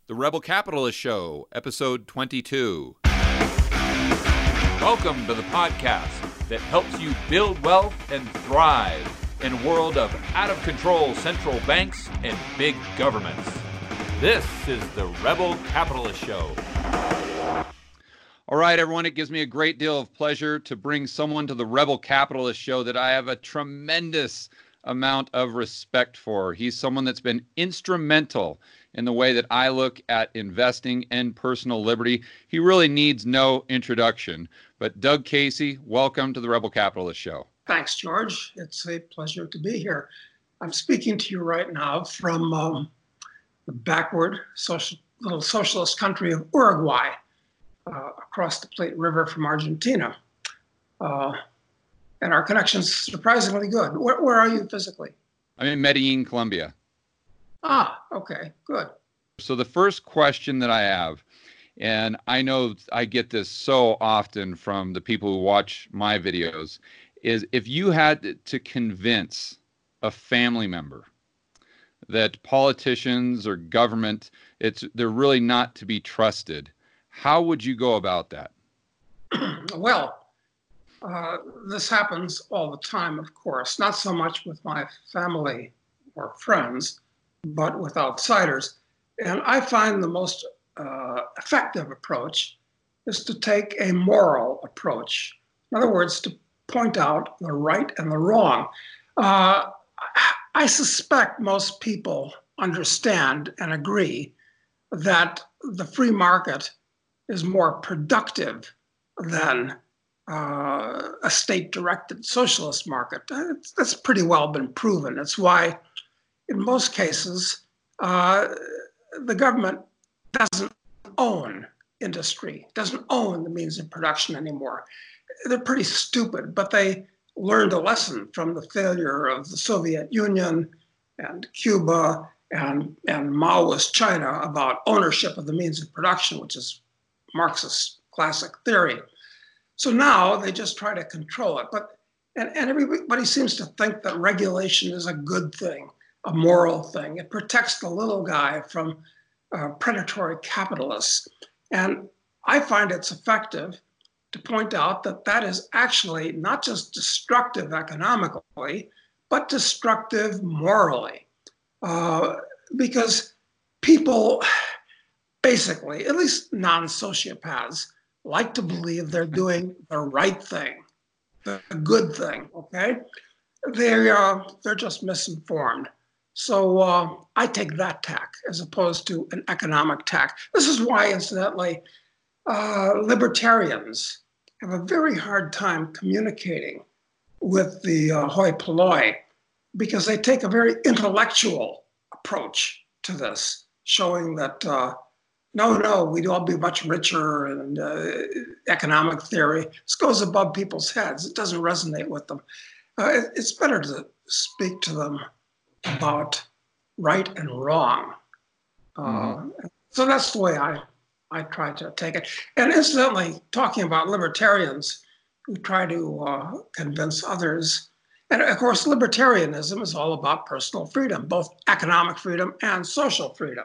The Rebel Capitalist Show, episode 22. Welcome to the podcast that helps you build wealth and thrive in a world of out-of-control central banks and big governments. This is the Rebel Capitalist Show. All right, everyone, it gives me a great deal of pleasure to bring someone to the Rebel Capitalist Show that I have a tremendous amount of respect for. He's someone that's been instrumental in the way that I look at investing and personal liberty. He really needs no introduction. But Doug Casey, welcome to the Rebel Capitalist Show. Thanks, George. It's a pleasure to be here. I'm speaking to you right now from the backward little socialist country of Uruguay, across the Plate River from Argentina. And our connection's surprisingly good. Where are you physically? I'm in Medellin, Colombia. Ah, okay, good. So the first question that I have, and I know I get this so often from the people who watch my videos, is if you had to convince a family member that politicians or government, they're really not to be trusted, how would you go about that? Well, this happens all the time, of course, not so much with my family or friends, but with outsiders. And I find the most effective approach is to take a moral approach. In other words, to point out the right and the wrong. I suspect most people understand and agree that the free market is more productive than a state-directed socialist market. That's pretty well been proven. It's why, in most cases, the government doesn't own industry, doesn't own the means of production anymore. They're pretty stupid, but they learned a lesson from the failure of the Soviet Union and Cuba and Maoist China about ownership of the means of production, which is Marxist classic theory. So now they just try to control it. And everybody seems to think that regulation is a good thing, a moral thing. It protects the little guy from predatory capitalists. And I find it's effective to point out that that is actually not just destructive economically, but destructive morally. Because people basically, at least non-sociopaths, like to believe they're doing the right thing, the good thing, okay? They're just misinformed. So I take that tack as opposed to an economic tack. This is why, incidentally, libertarians have a very hard time communicating with the hoi polloi because they take a very intellectual approach to this, showing that no, we'd all be much richer, and economic theory. This goes above people's heads. It doesn't resonate with them. It's better to speak to them about right and wrong. So that's the way I try to take it. And incidentally, talking about libertarians who try to convince others, and of course, libertarianism is all about personal freedom, both economic freedom and social freedom.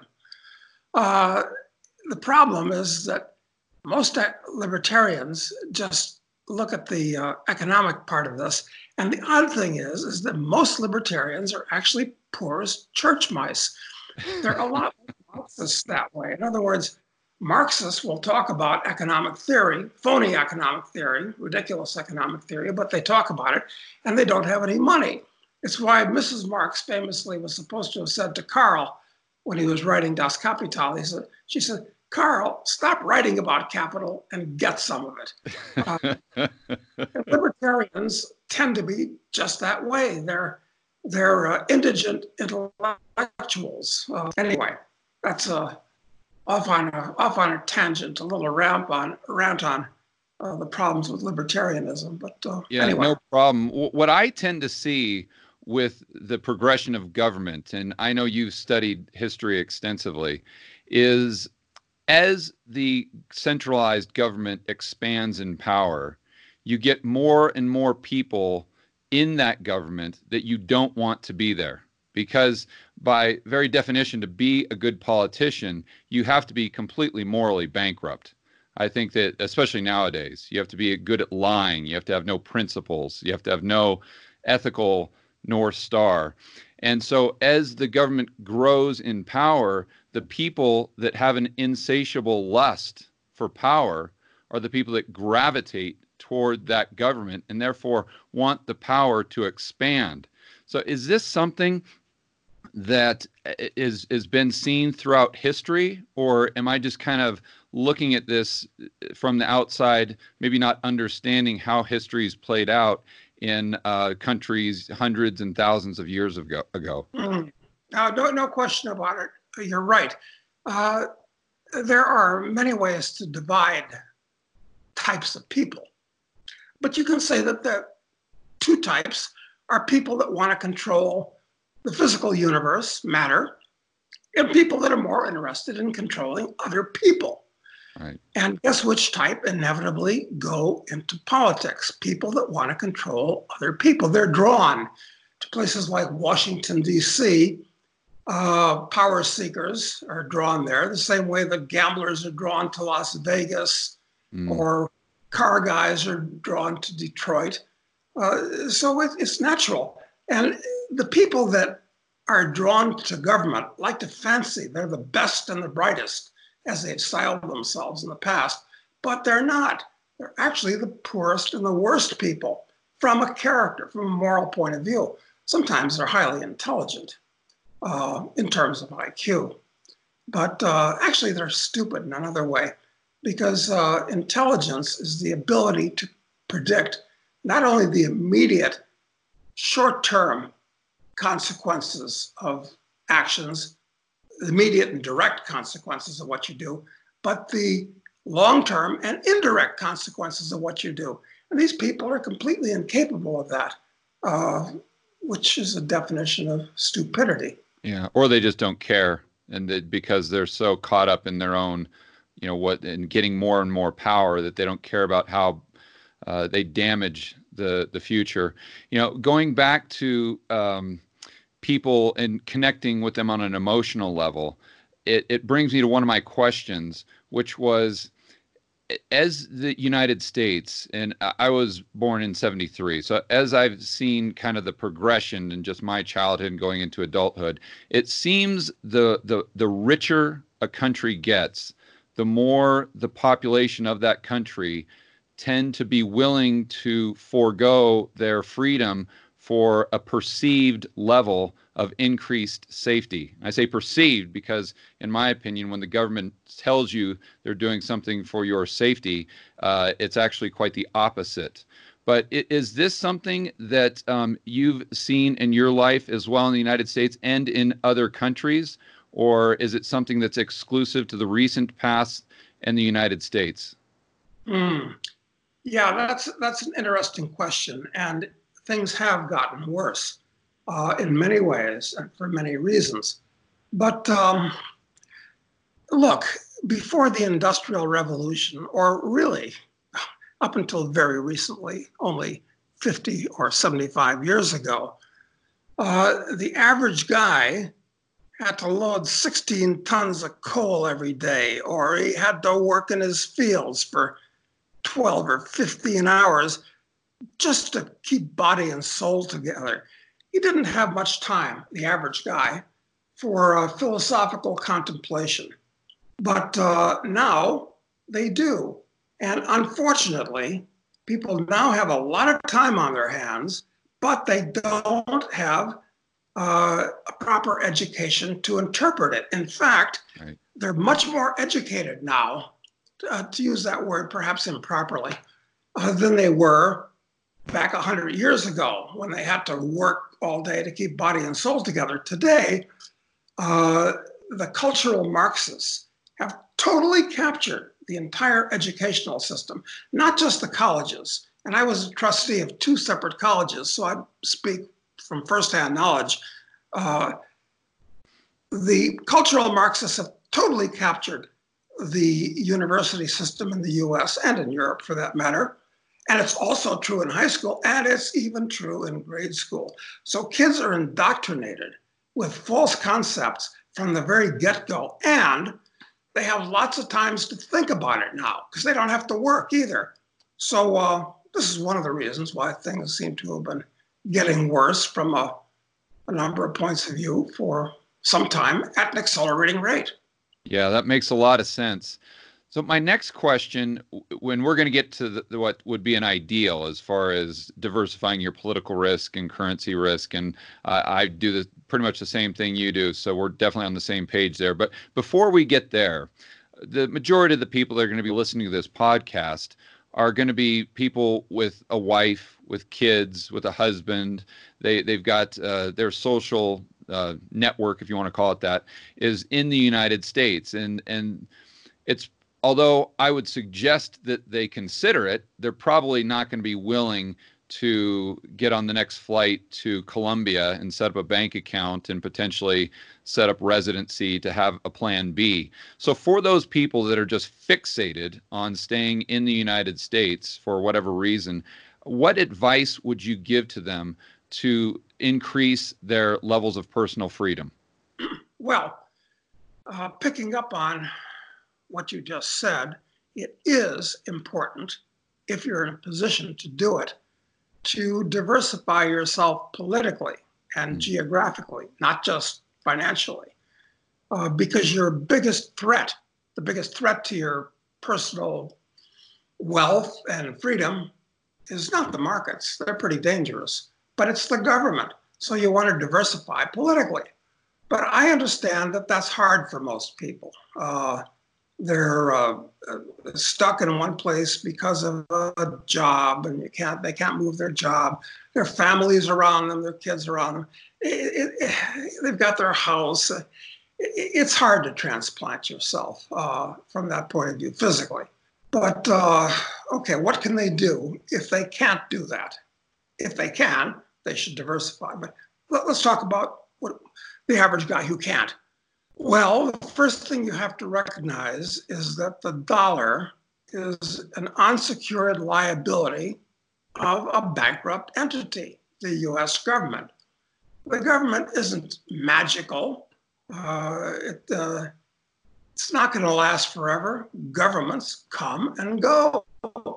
The problem is that most libertarians just look at the economic part of this. And the odd thing is that most libertarians are actually poor as church mice. They're a lot Marxists that way. In other words, Marxists will talk about economic theory, phony economic theory, ridiculous economic theory, but they talk about it and they don't have any money. It's why Mrs. Marx famously was supposed to have said to Karl when he was writing Das Kapital, she said, Karl, stop writing about capital and get some of it. Libertarians tend to be just that way. They're indigent intellectuals. Anyway, that's off on a tangent, a little rant on the problems with libertarianism. But yeah, anyway. No problem. What I tend to see with the progression of government, and I know you've studied history extensively, is as the centralized government expands in power, you get more and more people in that government that you don't want to be there. because by very definition, to be a good politician, you have to be completely morally bankrupt. I think that, especially nowadays, you have to be good at lying. You have to have no principles. You have to have no ethical North Star. And so as the government grows in power, the people that have an insatiable lust for power are the people that gravitate toward that government and therefore want the power to expand. So is this something that is been seen throughout history, or am I just kind of looking at this from the outside, maybe not understanding how history's played out in countries hundreds and thousands of years ago? No question about it. You're right. There are many ways to divide types of people, but you can say that the two types are people that want to control the physical universe, matter, and people that are more interested in controlling other people. Right. And guess which type inevitably go into politics? People that want to control other people. They're drawn to places like Washington, D.C. Power seekers are drawn there the same way that gamblers are drawn to Las Vegas or car guys are drawn to Detroit. So it's natural. And the people that are drawn to government like to fancy they're the best and the brightest, as they've styled themselves in the past, but they're not. They're actually the poorest and the worst people from a character, from a moral point of view. Sometimes they're highly intelligent in terms of IQ, but actually they're stupid in another way, because intelligence is the ability to predict not only the immediate short-term consequences of actions, the immediate and direct consequences of what you do, but the long-term and indirect consequences of what you do. And these people are completely incapable of that, which is a definition of stupidity. Yeah, or they just don't care, and because they're so caught up in their own, and getting more and more power, that they don't care about how they damage the future. Going back to people and connecting with them on an emotional level, it brings me to one of my questions, which was, as the United States, and I was born in 73, so as I've seen kind of the progression in just my childhood and going into adulthood, it seems the richer a country gets, the more the population of that country tend to be willing to forego their freedom for a perceived level of increased safety. I say perceived because, in my opinion, when the government tells you they're doing something for your safety, it's actually quite the opposite. But is this something that you've seen in your life as well in the United States and in other countries? Or is it something that's exclusive to the recent past and the United States? Yeah, that's an interesting question. And things have gotten worse in many ways and for many reasons. But look, before the Industrial Revolution, or really up until very recently, only 50 or 75 years ago, the average guy had to load 16 tons of coal every day, or he had to work in his fields for 12 or 15 hours just to keep body and soul together. He didn't have much time, the average guy, for philosophical contemplation. But now they do. And unfortunately, people now have a lot of time on their hands, but they don't have a proper education to interpret it. In fact, Right. They're much more educated now, to use that word perhaps improperly, than they were back 100 years ago when they had to work all day to keep body and soul together. Today, the cultural Marxists have totally captured the entire educational system, not just the colleges. And I was a trustee of 2 separate colleges, so I speak from firsthand knowledge. The cultural Marxists have totally captured the university system in the US and in Europe for that matter. And it's also true in high school, and it's even true in grade school. So kids are indoctrinated with false concepts from the very get-go. And they have lots of times to think about it now because they don't have to work either. So this is one of the reasons why things seem to have been getting worse from a number of points of view for some time at an accelerating rate. Yeah, that makes a lot of sense. So my next question, when we're going to get to what would be an ideal as far as diversifying your political risk and currency risk, and I do pretty much the same thing you do, so we're definitely on the same page there. But before we get there, the majority of the people that are going to be listening to this podcast are going to be people with a wife, with kids, with a husband. They've got their social network, if you want to call it that, is in the United States, and it's, although I would suggest that they consider it, they're probably not going to be willing to get on the next flight to Colombia and set up a bank account and potentially set up residency to have a plan B. So for those people that are just fixated on staying in the United States for whatever reason, what advice would you give to them to increase their levels of personal freedom? Well, picking up on what you just said, it is important, if you're in a position to do it, to diversify yourself politically and geographically, not just financially, because your biggest threat, the biggest threat to your personal wealth and freedom is not the markets. They're pretty dangerous, but it's the government. So you want to diversify politically. But I understand that that's hard for most people. They're stuck in one place because of a job, and they can't move their job. Their families around them, their kids around them. They've got their house. It's hard to transplant yourself from that point of view physically. But okay, what can they do if they can't do that? If they can, they should diversify. But let's talk about what the average guy who can't. Well, the first thing you have to recognize is that the dollar is an unsecured liability of a bankrupt entity, the US government. The government isn't magical. It's not going to last forever. Governments come and go.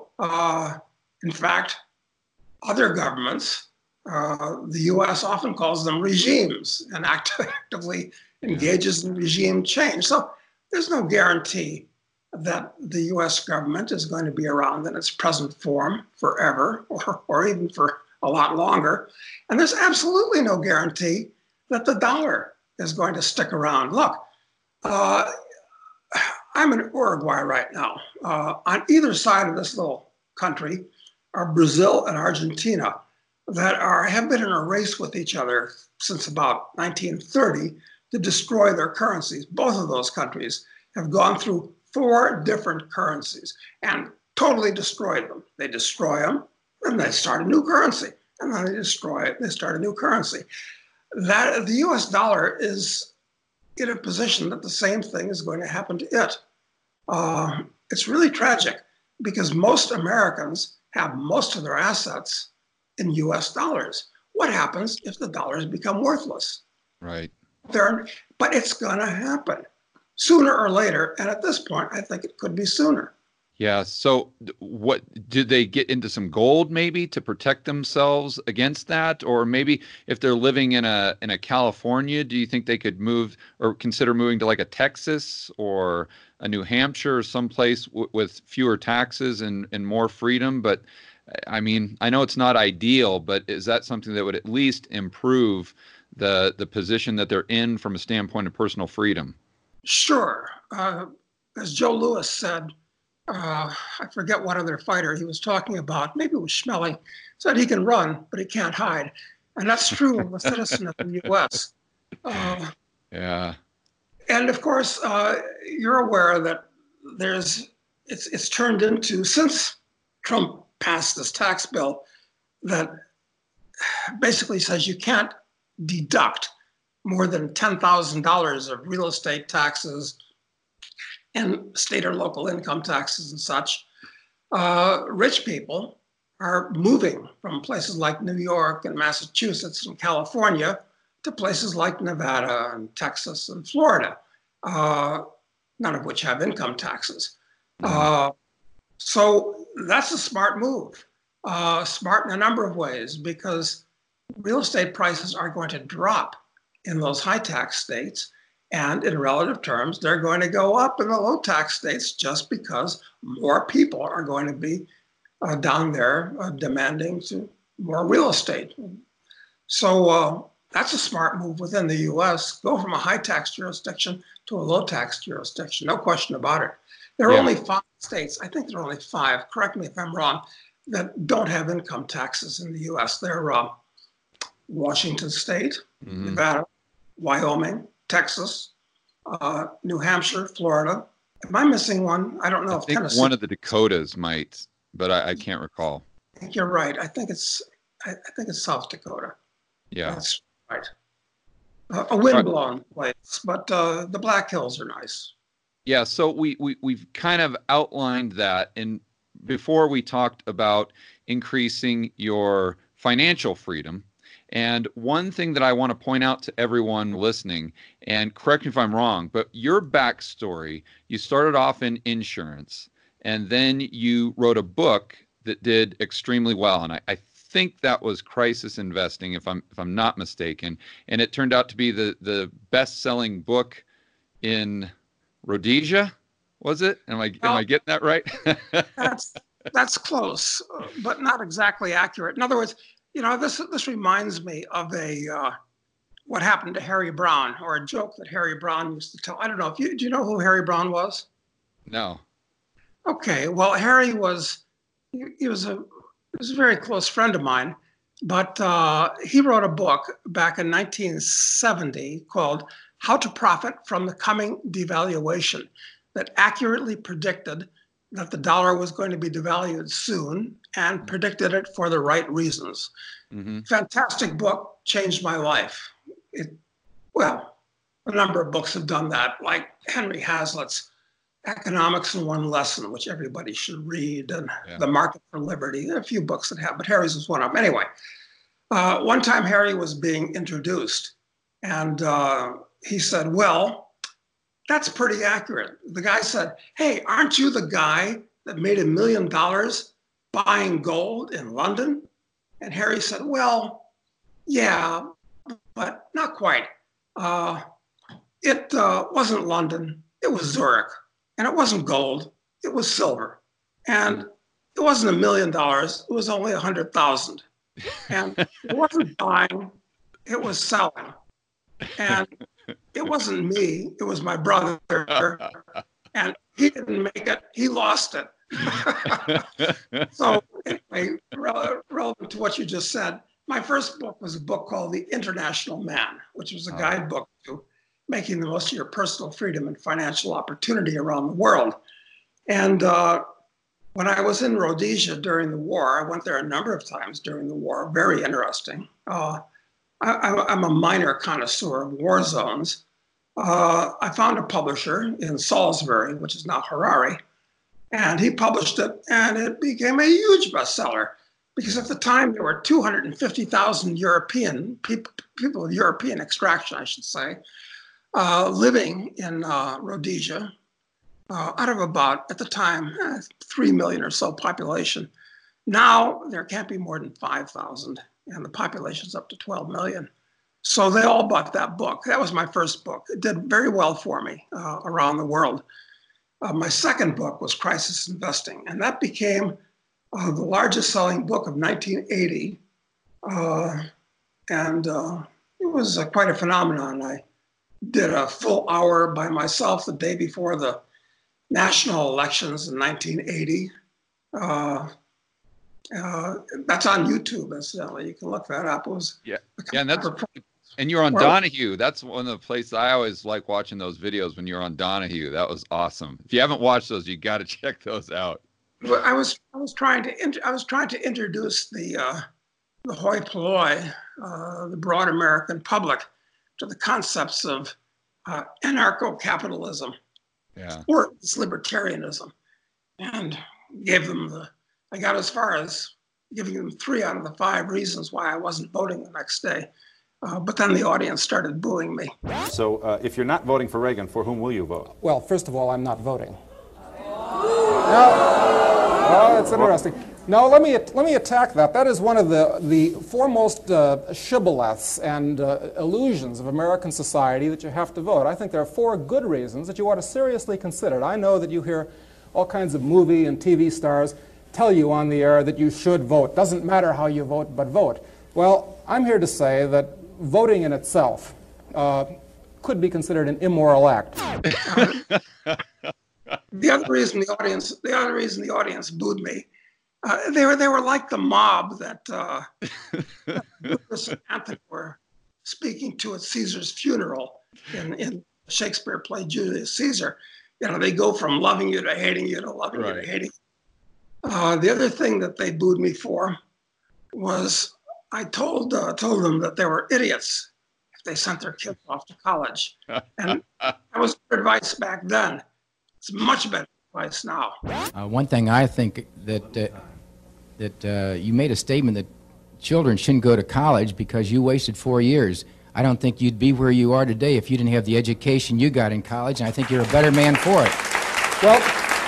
In fact, other governments, the US often calls them regimes and actively engages in regime change. So there's no guarantee that the US government is going to be around in its present form forever or even for a lot longer. And there's absolutely no guarantee that the dollar is going to stick around. Look, I'm in Uruguay right now. On either side of this little country are Brazil and Argentina that have been in a race with each other since about 1930 to destroy their currencies. Both of those countries have gone through 4 different currencies and totally destroyed them. They destroy them, and they start a new currency. And then they destroy it, they start a new currency. That the US dollar is in a position that the same thing is going to happen to it. It's really tragic because most Americans have most of their assets in US dollars. What happens if the dollars become worthless? Right. But it's going to happen sooner or later. And at this point, I think it could be sooner. Yeah. So what, did they get into some gold maybe to protect themselves against that? Or maybe if they're living in a California, do you think they could move or consider moving to like a Texas or a New Hampshire or someplace with fewer taxes and more freedom? But I mean, I know it's not ideal, but is that something that would at least improve the position that they're in from a standpoint of personal freedom? Sure. As Joe Louis said, I forget what other fighter he was talking about, maybe it was Schmeling, said he can run, but he can't hide. And that's true of a citizen of the U.S. Yeah. And of course, you're aware that it's turned into, since Trump passed this tax bill that basically says you can't deduct more than $10,000 of real estate taxes and state or local income taxes and such. Rich people are moving from places like New York and Massachusetts and California to places like Nevada and Texas and Florida, none of which have income taxes. So that's a smart move. Smart in a number of ways, because real estate prices are going to drop in those high tax states. And in relative terms, they're going to go up in the low tax states just because more people are going to be down there demanding more real estate. So that's a smart move within the US. Go from a high tax jurisdiction to a low tax jurisdiction, no question about it. There are only 5 states, I think there are only 5, correct me if I'm wrong, that don't have income taxes in the US. They're Washington State, Nevada, Wyoming, Texas, New Hampshire, Florida. Am I missing one? I don't know. I think Tennessee, one of the Dakotas might, but I can't recall. I think you're right. I think it's South Dakota. Yeah, that's right. A windblown place, but the Black Hills are nice. Yeah, so we've kind of outlined that, and before we talked about increasing your financial freedom. And one thing that I want to point out to everyone listening, and correct me if I'm wrong, but your backstory, you started off in insurance, and then you wrote a book that did extremely well. And I think that was Crisis Investing, if I'm not mistaken. And it turned out to be the best-selling book in Rhodesia, was it? Am I getting that right? that's close, but not exactly accurate. In other words, this reminds me of what happened to Harry Brown, or a joke that Harry Brown used to tell. I don't know do you know who Harry Brown was? No. Okay, well, Harry was a very close friend of mine, but he wrote a book back in 1970 called How to Profit from the Coming Devaluation, that accurately predicted that the dollar was going to be devalued soon and predicted it for the right reasons. Fantastic book, changed my life. A number of books have done that, like Henry Hazlitt's Economics in One Lesson, which everybody should read, and The Market for Liberty. There are a few books that have, but Harry's was one of them. Anyway, one time Harry was being introduced, and he said, well, that's pretty accurate. The guy said, hey, aren't you the guy that made $1 million buying gold in London? And Harry said, well, yeah, but not quite. It wasn't London, it was Zurich. And it wasn't gold, it was silver. And it wasn't $1 million, it was only 100,000. And it wasn't buying, it was selling. And it wasn't me, it was my brother. And he didn't make it, he lost it. So anyway, relevant to what you just said, my first book was a book called The International Man, which was a guidebook to making the most of your personal freedom and financial opportunity around the world. And when I was in Rhodesia during the war, I went there a number of times during the war, very interesting. I'm a minor connoisseur of war zones. I found a publisher in Salisbury, which is now Harare, and he published it, and it became a huge bestseller because at the time there were 250,000 European people of European extraction, I should say, living in Rhodesia, out of about, at the time, 3 million or so population. Now there can't be more than 5,000, and the population's up to 12 million. So they all bought that book. That was my first book. It did very well for me around the world. My second book was Crisis Investing, and that became the largest selling book of 1980. And it was quite a phenomenon. I did a full hour by myself the day before the national elections in 1980. That's on YouTube, incidentally. You can look that up. It was and you're on Donahue. That's one of the places I always like watching those videos when you're on Donahue. That was awesome. If you haven't watched those, you got to check those out. I was trying to introduce the hoi polloi, the broad American public, to the concepts of anarcho-capitalism, or libertarianism, and gave them I got as far as giving them 3 out of the 5 reasons why I wasn't voting the next day. But then the audience started booing me. So if you're not voting for Reagan, for whom will you vote? Well, first of all, I'm not voting. Now, oh, it's interesting. No, let me attack that. That is one of the foremost shibboleths and illusions of American society, that you have to vote. I think there are 4 good reasons that you ought to seriously consider it. I know that you hear all kinds of movie and TV stars tell you on the air that you should vote. Doesn't matter how you vote, but vote. Well, I'm here to say that voting in itself could be considered an immoral act. The other reason the audience booed me, they were like the mob that Brutus and Anthony were speaking to at Caesar's funeral in Shakespeare play Julius Caesar. You know, they go from loving you to hating you to loving you to hating you. The other thing that they booed me for was I told them that they were idiots if they sent their kids off to college. And that was good advice back then. It's much better advice now. One thing I think that you made a statement that children shouldn't go to college because you wasted 4 years. I don't think you'd be where you are today if you didn't have the education you got in college, and I think you're a better man for it. Well,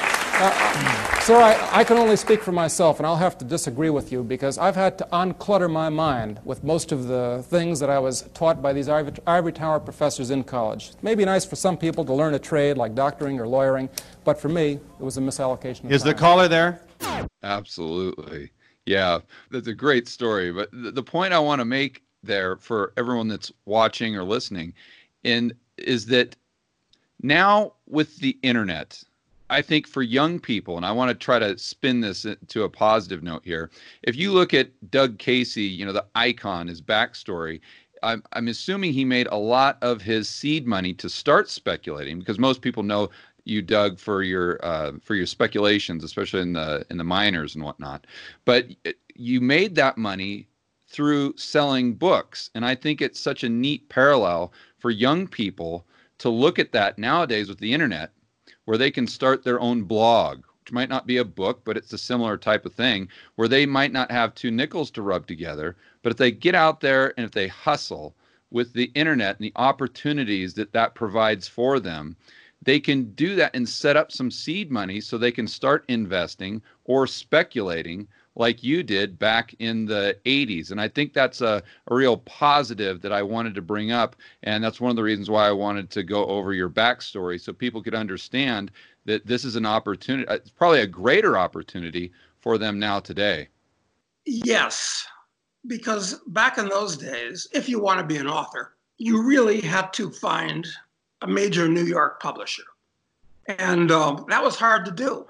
sir, I can only speak for myself, and I'll have to disagree with you because I've had to unclutter my mind with most of the things that I was taught by these ivory tower professors in college. It may be nice for some people to learn a trade like doctoring or lawyering, but for me, it was a misallocation of Is time. the caller there? Absolutely. Yeah, that's a great story. But the point I want to make there for everyone that's watching or listening is that now with the internet, I think for young people, and I want to try to spin this to a positive note here. If you look at Doug Casey, you know, the icon, his backstory, I'm assuming he made a lot of his seed money to start speculating, because most people know you, Doug, for your speculations, especially in the minors and whatnot. But you made that money through selling books, and I think it's such a neat parallel for young people to look at that nowadays with the internet, where they can start their own blog, which might not be a book, but it's a similar type of thing, where they might not have 2 nickels to rub together. But if they get out there and if they hustle with the internet and the opportunities that provides for them, they can do that and set up some seed money so they can start investing or speculating like you did back in the 80s. And I think that's a real positive that I wanted to bring up. And that's one of the reasons why I wanted to go over your backstory so people could understand that this is an opportunity. It's probably a greater opportunity for them now today. Yes, because back in those days, if you want to be an author, you really had to find a major New York publisher. And that was hard to do.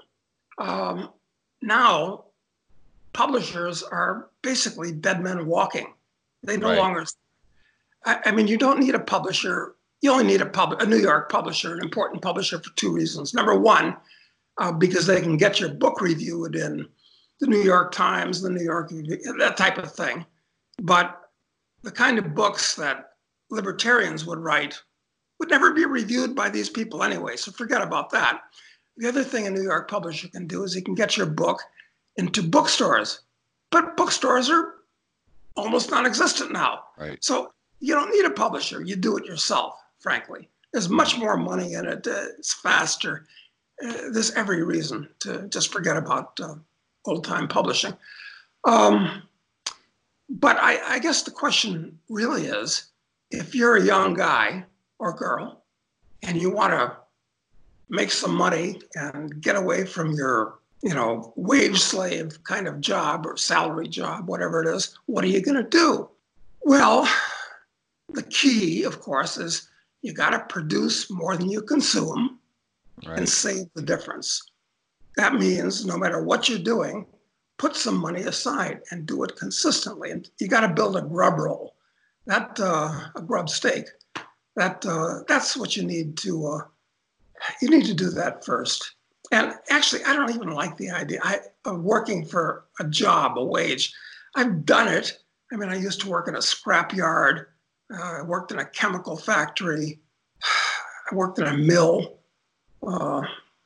Now, publishers are basically dead men walking. They no longer, I mean, you don't need a publisher. You only need a New York publisher, an important publisher, for 2 reasons. Number one, because they can get your book reviewed in the New York Times, the New York, that type of thing. But the kind of books that libertarians would write would never be reviewed by these people anyway, so forget about that. The other thing a New York publisher can do is he can get your book into bookstores, but bookstores are almost non-existent now. Right. So you don't need a publisher. You do it yourself, frankly. There's much more money in it. It's faster. There's every reason to just forget about old-time publishing. But I guess the question really is, if you're a young guy or girl and you want to make some money and get away from your wage slave kind of job or salary job, whatever it is, what are you going to do? Well, the key, of course, is you got to produce more than you consume and save the difference. That means no matter what you're doing, put some money aside and do it consistently. And you got to build a grub roll, a grub stake. That's what you need to. You need to do that first. And actually, I don't even like the idea of working for a job, a wage. I've done it. I mean, I used to work in a scrap yard. I worked in a chemical factory. I worked in a mill. I've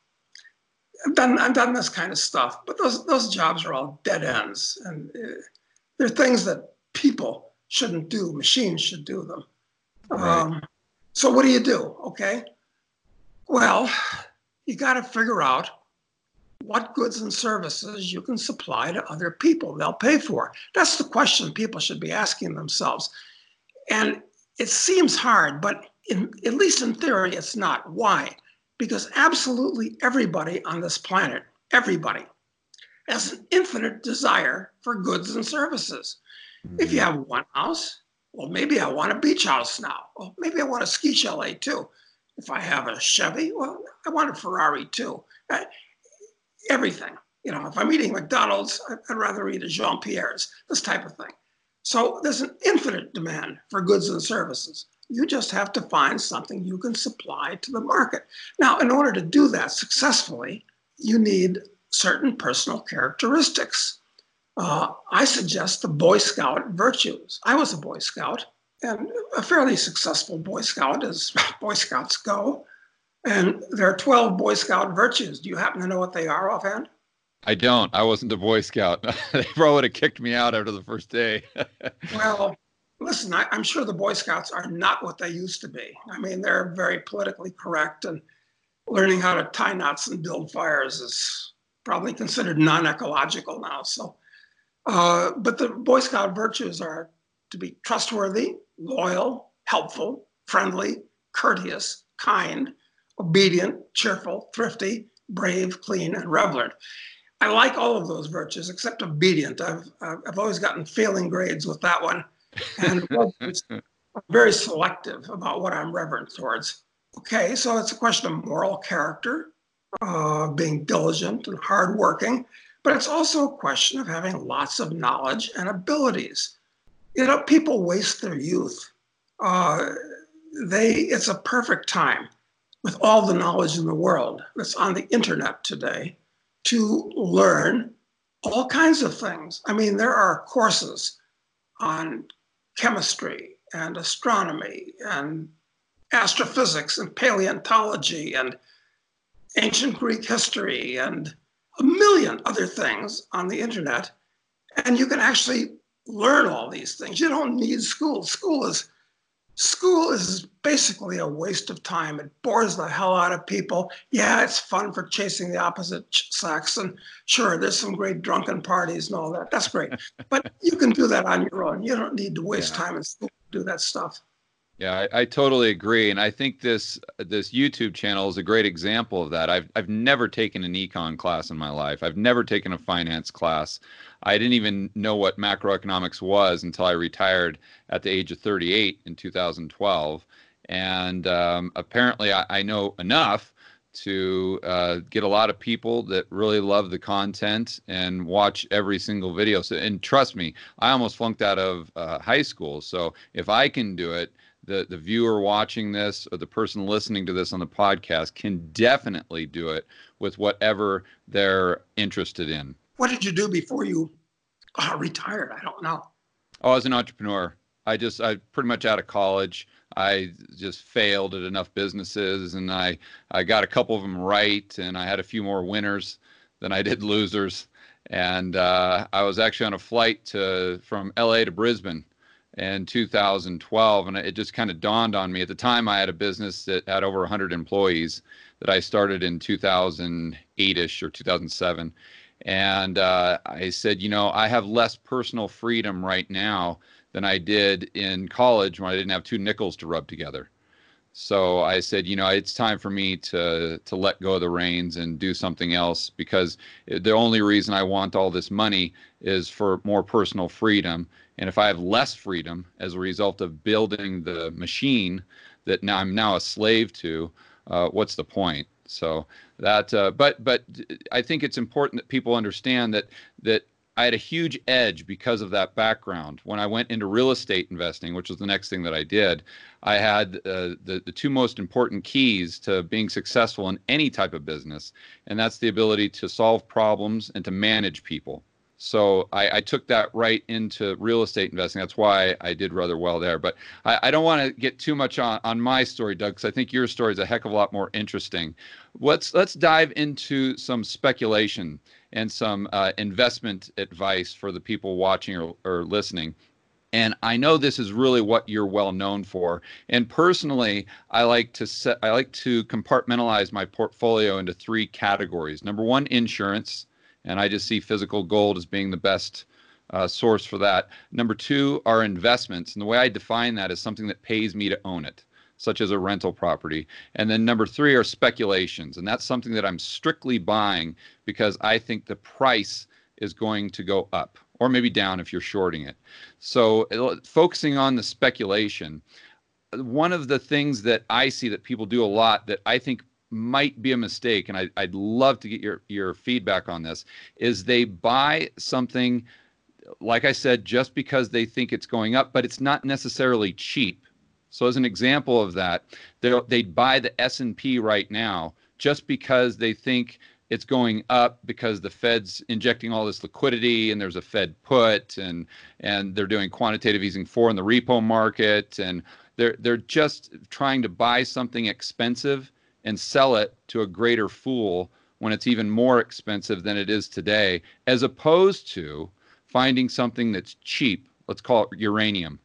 done this kind of stuff, but those jobs are all dead ends, and they're things that people shouldn't do. Machines should do them. Right. So what do you do? Okay. Well, you got to figure out what goods and services you can supply to other people they'll pay for. That's the question people should be asking themselves. And it seems hard, but at least in theory, it's not. Why? Because absolutely everybody on this planet, everybody, has an infinite desire for goods and services. If you have one house, well, maybe I want a beach house now. Well, maybe I want a ski chalet too. If I have a Chevy, well, I want a Ferrari too. Everything. If I'm eating McDonald's, I'd rather eat a Jean-Pierre's, this type of thing. So there's an infinite demand for goods and services. You just have to find something you can supply to the market. Now, in order to do that successfully, you need certain personal characteristics. I suggest the Boy Scout virtues. I was a Boy Scout, and a fairly successful Boy Scout as Boy Scouts go. And there are 12 Boy Scout virtues. Do you happen to know what they are offhand? I don't. I wasn't a Boy Scout. They probably would have kicked me out after the first day. Well, listen, I'm sure the Boy Scouts are not what they used to be. I mean, they're very politically correct, and learning how to tie knots and build fires is probably considered non-ecological now. So, but the Boy Scout virtues are to be trustworthy, loyal, helpful, friendly, courteous, kind, obedient, cheerful, thrifty, brave, clean, and reverent. I like all of those virtues except obedient. I've always gotten failing grades with that one, and I'm very selective about what I'm reverent towards. Okay, so it's a question of moral character, being diligent and hardworking, but it's also a question of having lots of knowledge and abilities. People waste their youth. It's a perfect time with all the knowledge in the world that's on the internet today to learn all kinds of things. I mean, there are courses on chemistry and astronomy and astrophysics and paleontology and ancient Greek history and a million other things on the internet. And you can actually learn all these things. You don't need school. School is basically a waste of time. It bores the hell out of people. Yeah, it's fun for chasing the opposite sex. And sure, there's some great drunken parties and all that. That's great. But you can do that on your own. You don't need to waste time in school to do that stuff. Yeah, I totally agree. And I think this YouTube channel is a great example of that. I've never taken an econ class in my life. I've never taken a finance class. I didn't even know what macroeconomics was until I retired at the age of 38 in 2012. And apparently I know enough to get a lot of people that really love the content and watch every single video. So, and trust me, I almost flunked out of high school. So if I can do it, the viewer watching this or the person listening to this on the podcast can definitely do it with whatever they're interested in. What did you do before you retired? I don't know. Oh, I was an entrepreneur. I pretty much out of college. I just failed at enough businesses, and I got a couple of them right, and I had a few more winners than I did losers. And I was actually on a flight from LA to Brisbane in 2012, and it just kind of dawned on me. At the time, I had a business that had over 100 employees that I started in 2008-ish or 2007. And I said, I have less personal freedom right now than I did in college when I didn't have two nickels to rub together. So I said, it's time for me to let go of the reins and do something else, because the only reason I want all this money is for more personal freedom. And if I have less freedom as a result of building the machine that I'm now a slave to, what's the point? So that, but I think it's important that people understand that I had a huge edge because of that background. When I went into real estate investing, which was the next thing that I did, I had the two most important keys to being successful in any type of business, and that's the ability to solve problems and to manage people. So I took that right into real estate investing. That's why I did rather well there. But I don't want to get too much on my story, Doug, because I think your story is a heck of a lot more interesting. Let's dive into some speculation and some investment advice for the people watching or listening. And I know this is really what you're well known for. And personally, I like to compartmentalize my portfolio into 3 categories. Number 1, insurance, and I just see physical gold as being the best source for that. Number 2 are investments, and the way I define that is something that pays me to own it, such as a rental property. And then number 3 are speculations, and that's something that I'm strictly buying because I think the price is going to go up, or maybe down if you're shorting it. So focusing on the speculation, one of the things that I see that people do a lot that I think might be a mistake, and I'd love to get your feedback on this, is they buy something, like I said, just because they think it's going up, but it's not necessarily cheap. So as an example of that, they'd buy the S&P right now just because they think it's going up because the Fed's injecting all this liquidity and there's a Fed put and they're doing quantitative easing 4 in the repo market, and they're just trying to buy something expensive and sell it to a greater fool when it's even more expensive than it is today, as opposed to finding something that's cheap, let's call it uranium,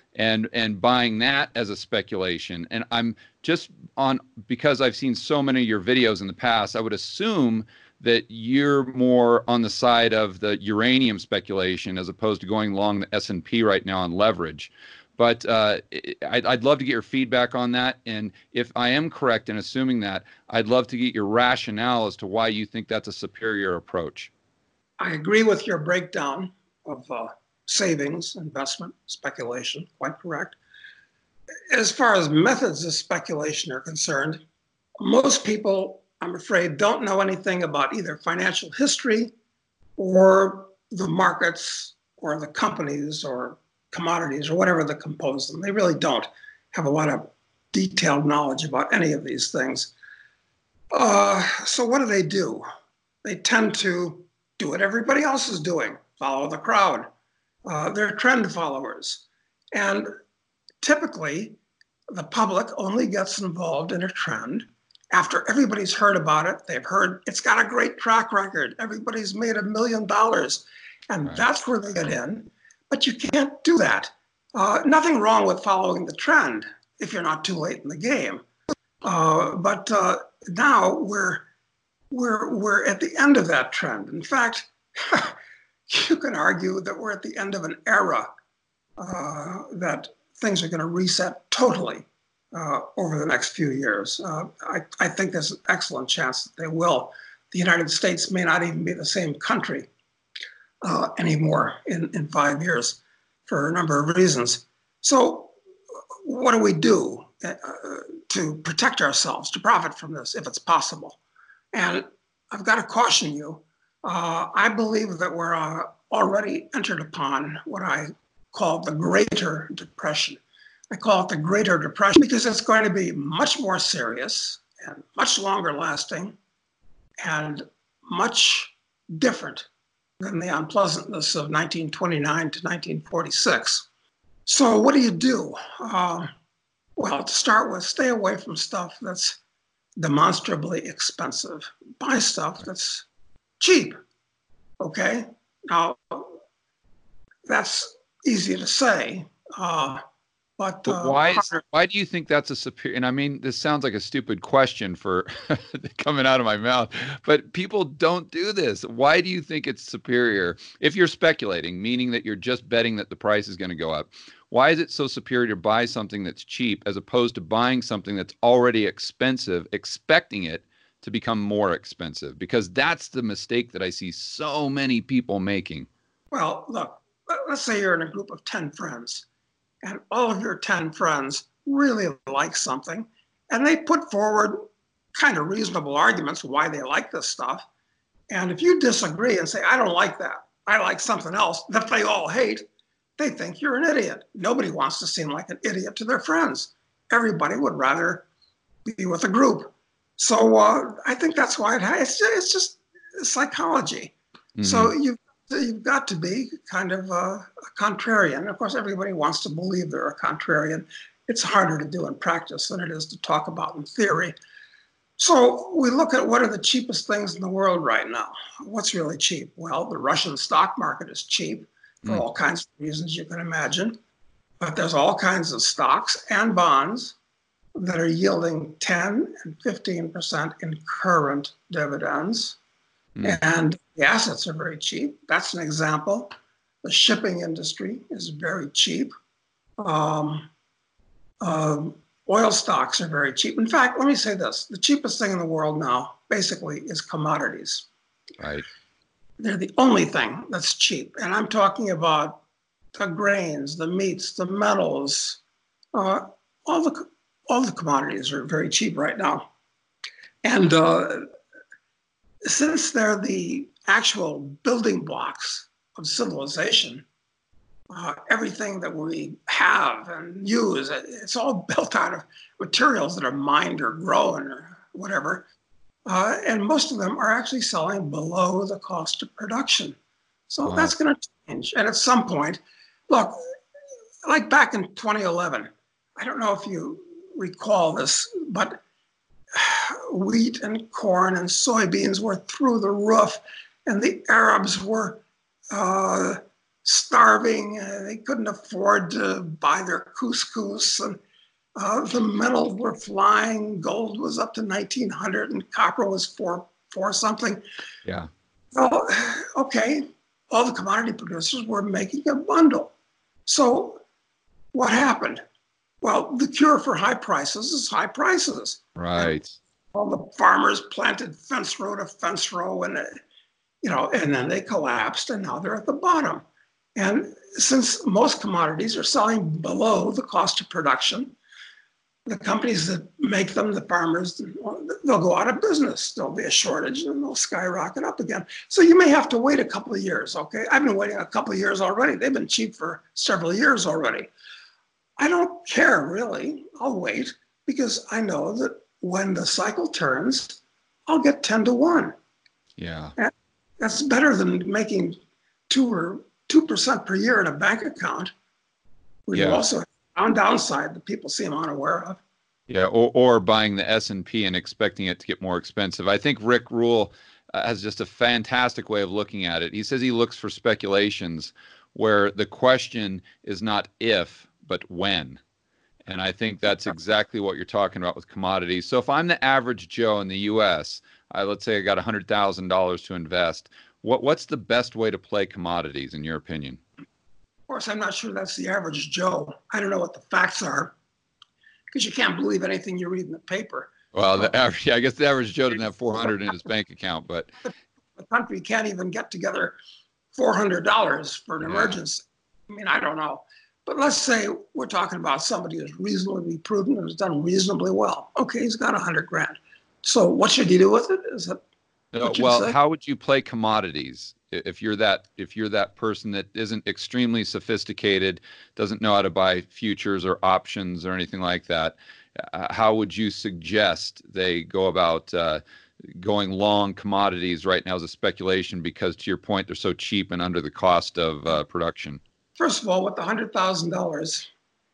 and buying that as a speculation. And I'm just because I've seen so many of your videos in the past, I would assume that you're more on the side of the uranium speculation as opposed to going long the S&P right now on leverage. But I'd love to get your feedback on that. And if I am correct in assuming that, I'd love to get your rationale as to why you think that's a superior approach. I agree with your breakdown of savings, investment, speculation, quite correct. As far as methods of speculation are concerned, most people, I'm afraid, don't know anything about either financial history or the markets or the companies or commodities or whatever that compose them. They really don't have a lot of detailed knowledge about any of these things. So what do? They tend to do what everybody else is doing, follow the crowd. They're trend followers. And typically, the public only gets involved in a trend after everybody's heard about it. They've heard it's got a great track record. Everybody's made $1 million. And right. That's where they get in. But you can't do that. Nothing wrong with following the trend if you're not too late in the game. But now we're at the end of that trend. In fact, you can argue that we're at the end of an era that things are going to reset totally over the next few years. I think there's an excellent chance that they will. The United States may not even be the same country anymore in 5 years for a number of reasons. So what do we do to protect ourselves, to profit from this, if it's possible? And I've got to caution you, I believe that we're already entered upon what I call the Greater Depression. I call it the Greater Depression because it's going to be much more serious and much longer lasting and much different than the unpleasantness of 1929 to 1946. So what do? Well, to start with, stay away from stuff that's demonstrably expensive. Buy stuff that's cheap, okay? Now, that's easy to say, but why do you think that's a superior? And I mean, this sounds like a stupid question for coming out of my mouth, but people don't do this. Why do you think it's superior? If you're speculating, meaning that you're just betting that the price is going to go up, why is it so superior to buy something that's cheap as opposed to buying something that's already expensive, expecting it to become more expensive? Because that's the mistake that I see so many people making. Well, look, let's say you're in a group of 10 friends, and all of your 10 friends really like something, and they put forward kind of reasonable arguments why they like this stuff. And if you disagree and say, I don't like that, I like something else that they all hate, they think you're an idiot. Nobody wants to seem like an idiot to their friends. Everybody would rather be with a group. So I think that's why it's just psychology. Mm-hmm. So you've got to be kind of a contrarian. Of course, everybody wants to believe they're a contrarian. It's harder to do in practice than it is to talk about in theory. So we look at what are the cheapest things in the world right now. What's really cheap? Well, the Russian stock market is cheap. for all kinds of reasons you can imagine. But there's all kinds of stocks and bonds that are yielding 10 and 15% in current dividends. And the assets are very cheap. That's an example. The shipping industry is very cheap. Oil stocks are very cheap. In fact, let me say this. The cheapest thing in the world now, basically, is commodities. Right. They're the only thing that's cheap. And I'm talking about the grains, the meats, the metals, all the commodities are very cheap right now. And since they're the actual building blocks of civilization, everything that we have and use, it's all built out of materials that are mined or grown or whatever. And most of them are actually selling below the cost of production. So that's going to change. And at some point, look, like back in 2011, I don't know if you recall this, but wheat and corn and soybeans were through the roof, and the Arabs were starving. They couldn't afford to buy their couscous, and the metals were flying. Gold was up to 1900, and copper was four something. Yeah. Well, okay, all the commodity producers were making a bundle. So what happened? Well, the cure for high prices is high prices. Right. All the farmers planted fence row to fence row, and and then they collapsed, and now they're at the bottom. And since most commodities are selling below the cost of production, the companies that make them, the farmers, they'll go out of business. There'll be a shortage, and they'll skyrocket up again. So you may have to wait a couple of years, okay? I've been waiting a couple of years already. They've been cheap for several years already. I don't care, really. I'll wait, because I know that when the cycle turns, I'll get 10 to 1. Yeah. And that's better than making 2% per year in a bank account, where you also have a downside that people seem unaware of. Yeah, or buying the S&P and expecting it to get more expensive. I think Rick Rule has just a fantastic way of looking at it. He says he looks for speculations where the question is not if, but when. And I think that's exactly what you're talking about with commodities. So if I'm the average Joe in the U.S., let's say I got $100,000 to invest, what's the best way to play commodities, in your opinion? Of course, I'm not sure that's the average Joe. I don't know what the facts are, because you can't believe anything you read in the paper. Well, I guess the average Joe doesn't have 400 in his bank account, but the country can't even get together $400 for an emergency. I mean, I don't know. But let's say we're talking about somebody who's reasonably prudent and has done reasonably well. Okay, he's got $100,000. So what should he do with it? Is it? Well, how would you play commodities if you're that person that isn't extremely sophisticated, doesn't know how to buy futures or options or anything like that? How would you suggest they go about going long commodities right now as a speculation? Because to your point, they're so cheap and under the cost of production. First of all, with the $100,000,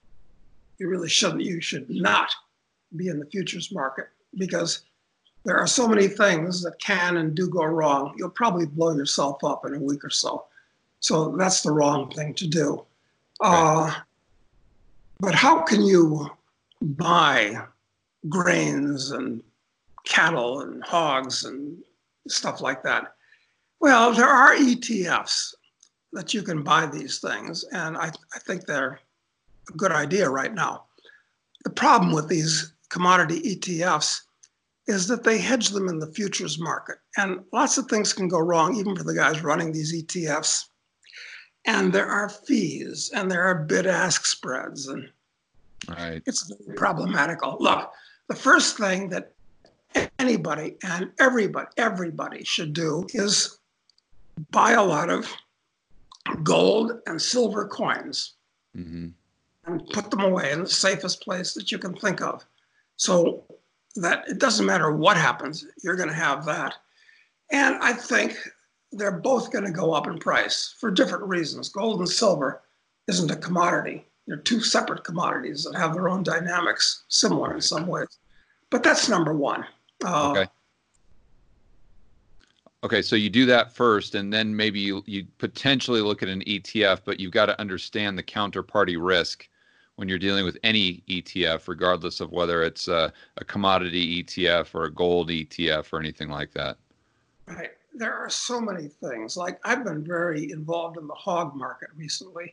you should not be in the futures market, because there are so many things that can and do go wrong. You'll probably blow yourself up in a week or so. So that's the wrong thing to do. But how can you buy grains and cattle and hogs and stuff like that? Well, there are ETFs that you can buy these things, and I think they're a good idea right now. The problem with these commodity ETFs is that they hedge them in the futures market, and lots of things can go wrong, even for the guys running these ETFs. And there are fees, and there are bid-ask spreads, and it's problematical. Look, the first thing that anybody and everybody should do is buy a lot of gold and silver coins and put them away in the safest place that you can think of, so that it doesn't matter what happens, you're going to have that. And I think they're both going to go up in price for different reasons. Gold and silver isn't a commodity. They're two separate commodities that have their own dynamics, similar in some ways. But that's number one. Okay, so you do that first, and then maybe you potentially look at an ETF, but you've got to understand the counterparty risk when you're dealing with any ETF, regardless of whether it's a commodity ETF or a gold ETF or anything like that. Right. There are so many things. Like I've been very involved in the hog market recently.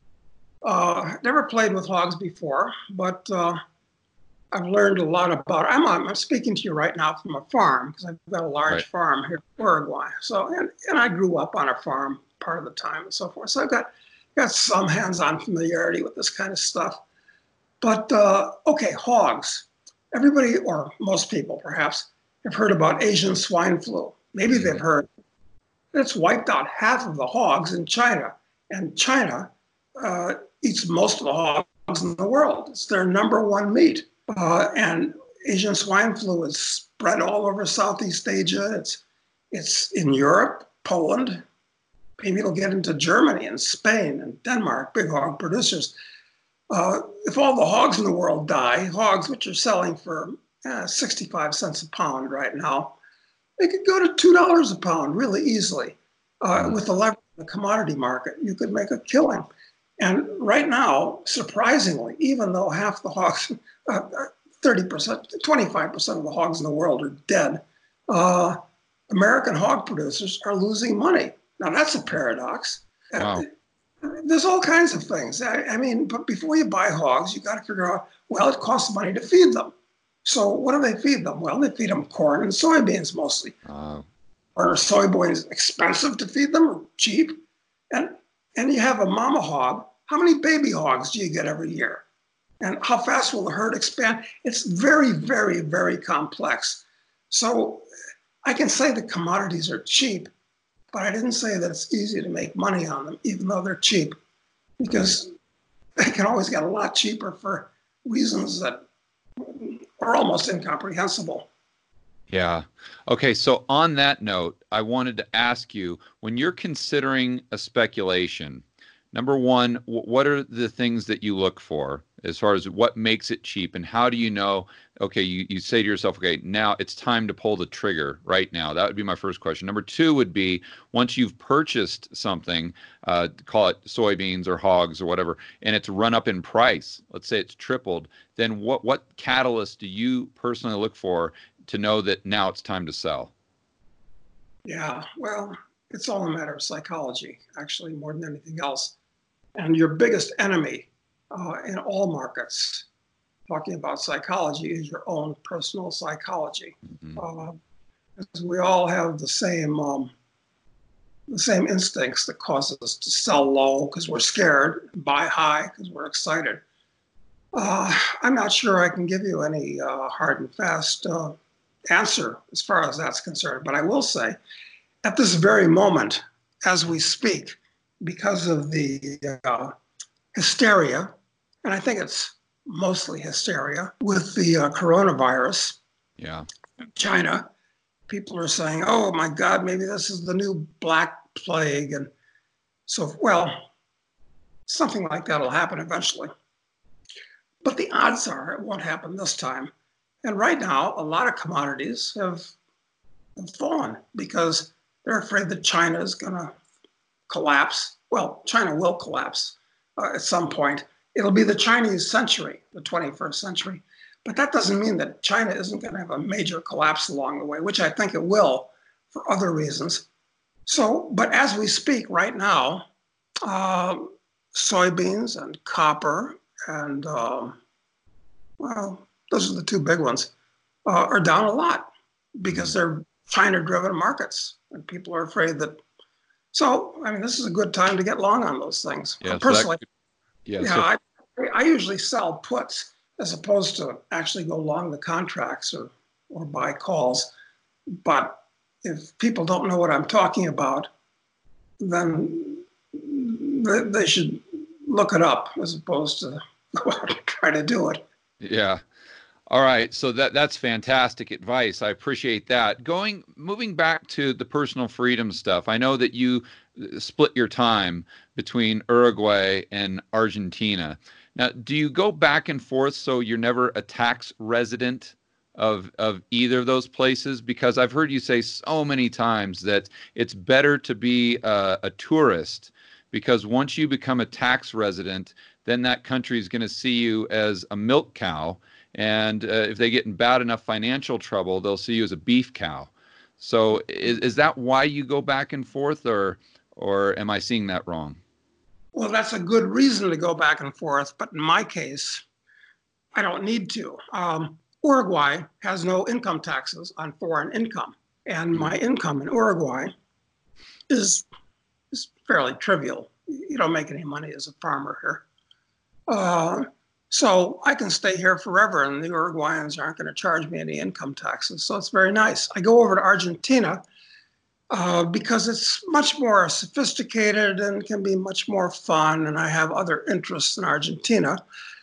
Never played with hogs before, but I've learned a lot about it. I'm speaking to you right now from a farm because I've got a large farm here in Uruguay. So, and I grew up on a farm part of the time and so forth. So I've got some hands-on familiarity with this kind of stuff. But okay, hogs. Everybody, or most people perhaps, have heard about Asian swine flu. Maybe they've heard it's wiped out half of the hogs in China, and China eats most of the hogs in the world. It's their number one meat. And Asian swine flu is spread all over Southeast Asia. It's in Europe, Poland. Maybe it'll get into Germany and Spain and Denmark, big hog producers. If all the hogs in the world die, hogs which are selling for 65 cents a pound right now, they could go to $2 a pound really easily. With the leverage in the commodity market, you could make a killing. And right now, surprisingly, even though half the hogs, 30%, 25% of the hogs in the world are dead, American hog producers are losing money. Now, that's a paradox. Wow. There's all kinds of things. I mean, but before you buy hogs, you got to figure out, well, it costs money to feed them. So what do they feed them? Well, they feed them corn and soybeans mostly. Are soybeans expensive to feed them or cheap? And you have a mama hog. How many baby hogs do you get every year? And how fast will the herd expand? It's very, very, very complex. So I can say the commodities are cheap, but I didn't say that it's easy to make money on them, even though they're cheap, because they can always get a lot cheaper for reasons that are almost incomprehensible. Yeah. Okay. So on that note, I wanted to ask you, when you're considering a speculation, number one, what are the things that you look for as far as what makes it cheap, and how do you know, okay, you say to yourself, okay, now it's time to pull the trigger right now? That would be my first question. Number two would be, once you've purchased something, call it soybeans or hogs or whatever, and it's run up in price, let's say it's tripled, then what catalyst do you personally look for to know that now it's time to sell? Yeah, well, it's all a matter of psychology, actually, more than anything else. And your biggest enemy in all markets, talking about psychology, is your own personal psychology. Because we all have the same instincts that cause us to sell low because we're scared, buy high because we're excited. I'm not sure I can give you any hard and fast answer as far as that's concerned, but I will say, at this very moment, as we speak, because of the hysteria, and I think it's mostly hysteria with the coronavirus. Yeah. China, people are saying, oh my God, maybe this is the new Black Plague. And so, well, something like that will happen eventually. But the odds are it won't happen this time. And right now, a lot of commodities have fallen because they're afraid that China is going to collapse. Well, China will collapse at some point. It'll be the Chinese century, the 21st century. But that doesn't mean that China isn't going to have a major collapse along the way, which I think it will for other reasons. So, but as we speak right now, soybeans and copper and, well, those are the two big ones, are down a lot because they're China-driven markets. And people are afraid that. So, I mean, this is a good time to get long on those things. Yeah, personally, so I usually sell puts as opposed to actually go long the contracts or buy calls. But if people don't know what I'm talking about, then they should look it up as opposed to go out and try to do it. Yeah. All right. So that's fantastic advice. I appreciate that. Moving back to the personal freedom stuff, I know that you split your time between Uruguay and Argentina. Now, do you go back and forth so you're never a tax resident of either of those places? Because I've heard you say so many times that it's better to be a tourist, because once you become a tax resident, then that country is going to see you as a milk cow. And if they get in bad enough financial trouble, they'll see you as a beef cow. So is that why you go back and forth, or am I seeing that wrong? Well, that's a good reason to go back and forth, but in my case, I don't need to. Uruguay has no income taxes on foreign income, and my income in Uruguay is fairly trivial. You don't make any money as a farmer here. So I can stay here forever, and the Uruguayans aren't going to charge me any income taxes. So it's very nice. I go over to Argentina because it's much more sophisticated and can be much more fun, and I have other interests in Argentina.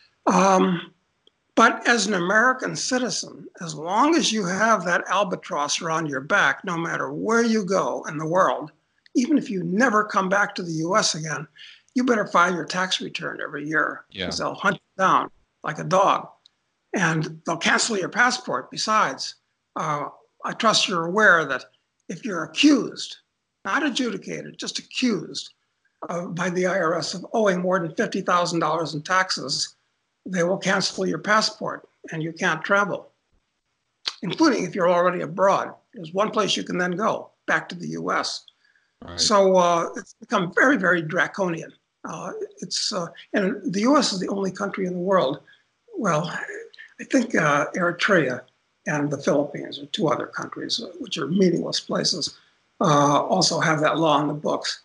But as an American citizen, as long as you have that albatross around your back, no matter where you go in the world, even if you never come back to the US again, you better file your tax return every year, because they'll hunt you down like a dog, and they'll cancel your passport. Besides, I trust you're aware that if you're accused, not adjudicated, just accused by the IRS of owing more than $50,000 in taxes, they will cancel your passport and you can't travel, including if you're already abroad. There's one place you can then go, back to the US. Right. So it's become very, very draconian. And the US is the only country in the world. Well, I think Eritrea and the Philippines are two other countries, which are meaningless places, also have that law in the books.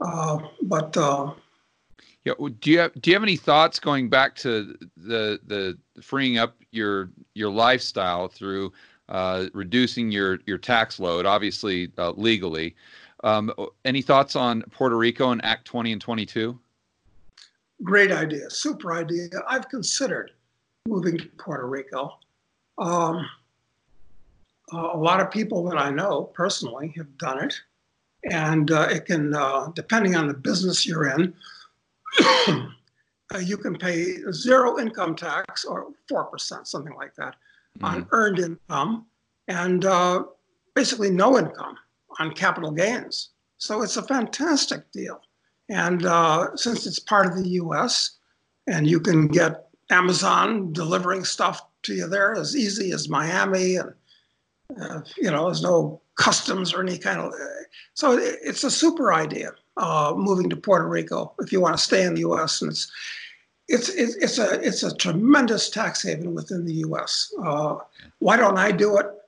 Yeah. Do you have any thoughts going back to the freeing up your lifestyle through reducing your tax load, obviously legally? Any thoughts on Puerto Rico and Act 20 and 22? Great idea, super idea. I've considered moving to Puerto Rico. A lot of people that I know personally have done it, and it can, depending on the business you're in, you can pay 0 income tax, or 4%, something like that, on earned income, and basically no income on capital gains. So it's a fantastic deal. And since it's part of the US, and you can get Amazon delivering stuff to you there as easy as Miami, and there's no customs or any kind of, so it's a super idea, moving to Puerto Rico if you want to stay in the US. And it's a tremendous tax haven within the US. Why don't I do it?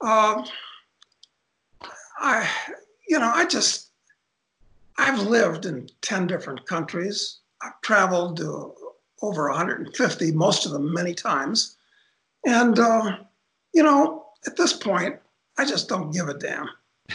I've lived in 10 different countries. I've traveled to over 150, most of them many times. And, at this point, I just don't give a damn.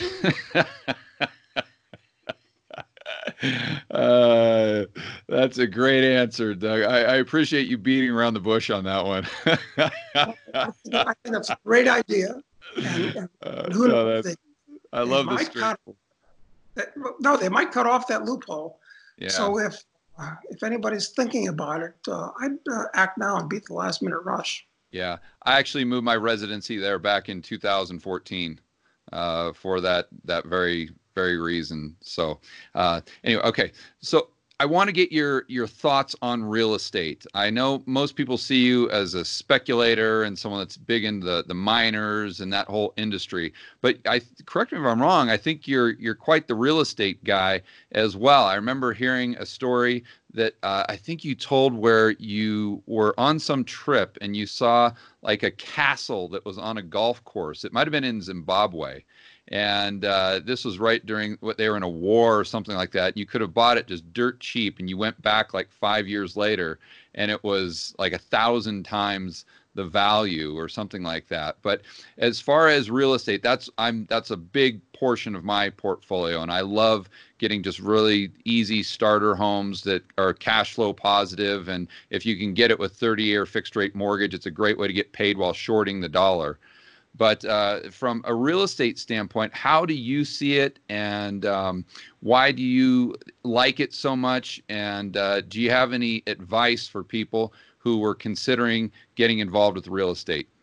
That's a great answer, Doug. I appreciate you beating around the bush on that one. I think that's a great idea. And who knows? I love this. No, they might cut off that loophole. Yeah. So if anybody's thinking about it, I'd act now and beat the last minute rush. Yeah, I actually moved my residency there back in 2014 for that very reason. So anyway, okay. So I want to get your thoughts on real estate. I know most people see you as a speculator and someone that's big into the miners and that whole industry. But correct me if I'm wrong, I think you're quite the real estate guy as well. I remember hearing a story that I think you told where you were on some trip and you saw like a castle that was on a golf course. It might have been in Zimbabwe. And this was right during what they were in a war or something like that. You could have bought it just dirt cheap, and you went back like 5 years later, and it was like 1,000 times the value or something like that. But as far as real estate, that's a big portion of my portfolio, and I love getting just really easy starter homes that are cash flow positive. And if you can get it with 30-year fixed rate mortgage, it's a great way to get paid while shorting the dollar. But from a real estate standpoint, how do you see it, and why do you like it so much? And do you have any advice for people who were considering getting involved with real estate?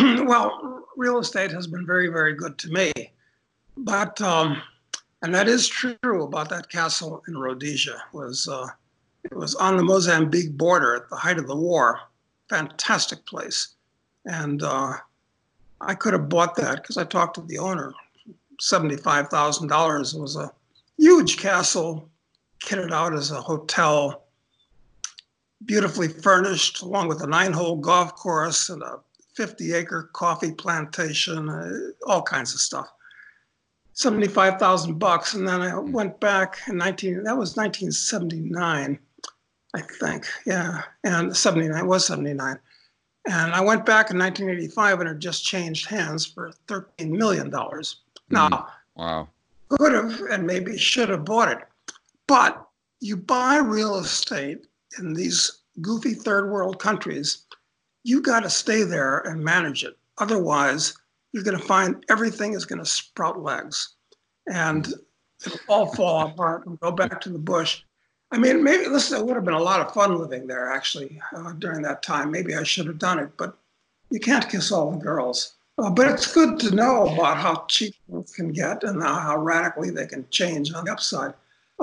Well, real estate has been very, very good to me. But, and that is true about that castle in Rhodesia. It was on the Mozambique border at the height of the war. Fantastic place. And I could have bought that because I talked to the owner. $75,000. It was a huge castle, kitted out as a hotel, beautifully furnished, along with a 9-hole golf course and a 50-acre coffee plantation, all kinds of stuff. $75,000, and then I went back in that was 1979, I think, yeah, and 79 was 79, and I went back in 1985, and it just changed hands for $13 million. Now, wow, could have and maybe should have bought it, but you buy real estate in these goofy third world countries, you got to stay there and manage it. Otherwise, you're going to find everything is going to sprout legs and it'll all fall apart and go back to the bush. I mean, maybe, listen, it would have been a lot of fun living there, actually, during that time. Maybe I should have done it, but you can't kiss all the girls. But it's good to know about how cheap things can get and how radically they can change on the upside.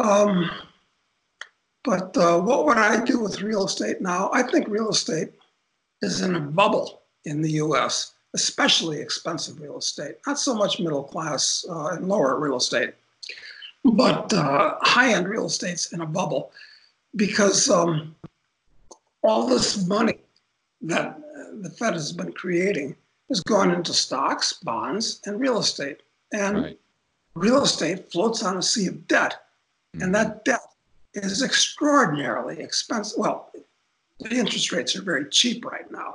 But what would I do with real estate now? I think real estate is in a bubble in the U.S., especially expensive real estate. Not so much middle class and lower real estate, but high-end real estate's in a bubble because all this money that the Fed has been creating has gone into stocks, bonds, and real estate. And real estate floats on a sea of debt. And that debt is extraordinarily expensive. Well, the interest rates are very cheap right now.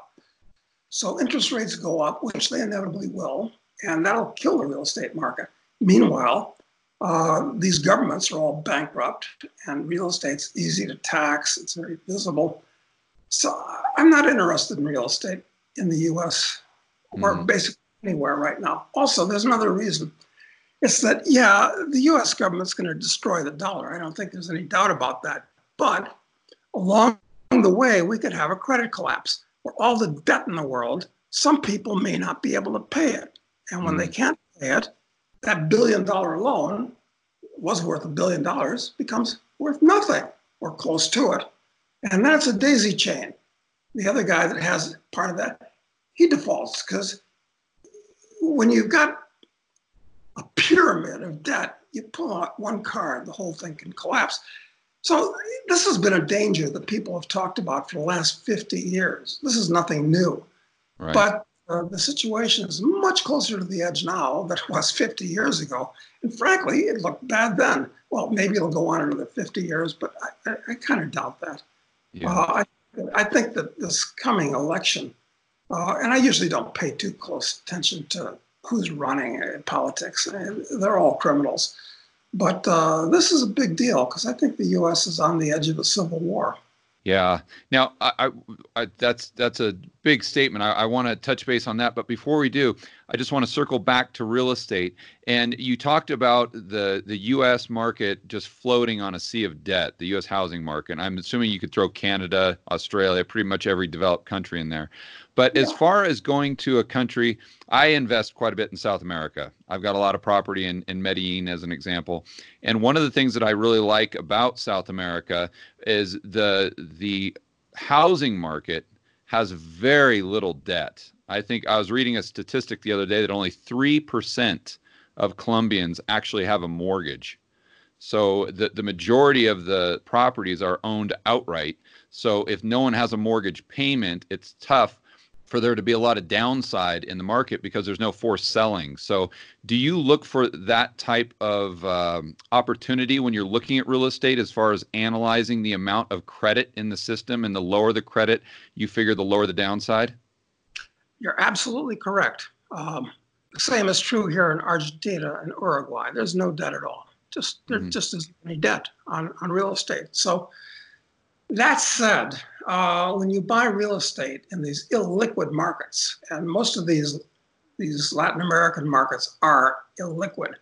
So interest rates go up, which they inevitably will, and that'll kill the real estate market. Meanwhile, these governments are all bankrupt, and real estate's easy to tax. It's very visible. So I'm not interested in real estate in the U.S. or basically anywhere right now. Also, there's another reason. It's that, yeah, the U.S. government's going to destroy the dollar. I don't think there's any doubt about that. But along the way, we could have a credit collapse where all the debt in the world, some people may not be able to pay it. And when they can't pay it, that $1 billion loan was worth $1 billion, becomes worth nothing or close to it. And then it's a daisy chain. The other guy that has part of that, he defaults because when you've got a pyramid of debt, you pull out one card, the whole thing can collapse. So this has been a danger that people have talked about for the last 50 years. This is nothing new. Right. But the situation is much closer to the edge now than it was 50 years ago. And frankly, it looked bad then. Well, maybe it'll go on another 50 years, but I kind of doubt that. Yeah. I think that this coming election, and I usually don't pay too close attention to who's running in politics. They're all criminals. But this is a big deal because I think the U.S. is on the edge of a civil war. Yeah. Now, that's a big statement. I want to touch base on that. But before we do, I just want to circle back to real estate. And you talked about the U.S. market just floating on a sea of debt, the U.S. housing market. I'm assuming you could throw Canada, Australia, pretty much every developed country in there. But as far as going to a country, I invest quite a bit in South America. I've got a lot of property in Medellin, as an example. And one of the things that I really like about South America is the housing market has very little debt. I think I was reading a statistic the other day that only 3% of Colombians actually have a mortgage. So the majority of the properties are owned outright. So if no one has a mortgage payment, it's tough for there to be a lot of downside in the market because there's no forced selling. So do you look for that type of opportunity when you're looking at real estate as far as analyzing the amount of credit in the system, and the lower the credit, you figure the lower the downside? You're absolutely correct. The same is true here in Argentina and Uruguay. There's no debt at all. There just isn't any debt on real estate. So that said, when you buy real estate in these illiquid markets, and most of these Latin American markets are illiquid,